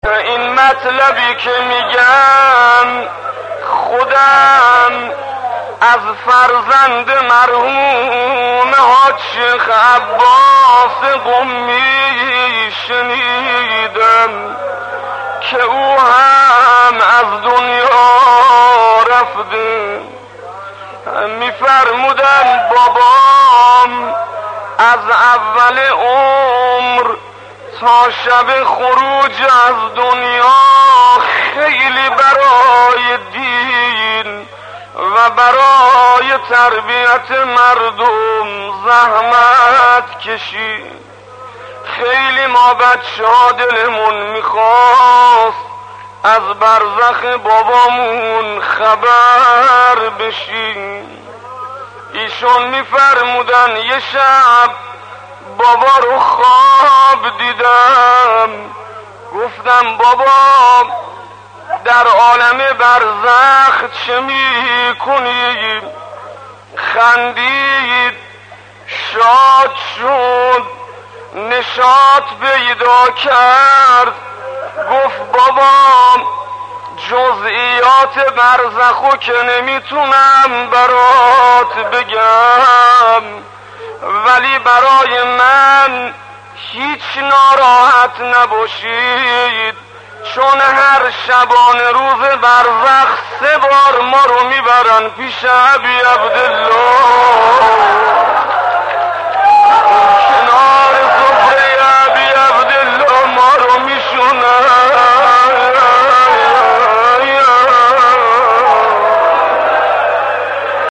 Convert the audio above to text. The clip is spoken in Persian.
این مطلبی که میگم خودم از فرزند مرحوم حاج شیخ عباس قمی شنیدم که او هم از دنیا رفته. میفرمودن بابام از اول عمر تا شب خروج از دنیا خیلی برای دین و برای تربیت مردم زحمت کشید. خیلی ما بچه ها دلمون میخواست از برزخ بابامون خبر بشیم. ایشون میفرمودن یه شب بابا رو خواب دیدم، گفتم بابا در عالم برزخ چه میکنی؟ خندید، شاد شد، نشاط پیدا کرد، گفت بابا جزئیات برزخو که نمیتونم برات بگم، ولی برای من هیچ ناراحت نباشید، چون هر شبانه روز برزخ 3 بار ما رو میبرن پیش ابی عبدالله.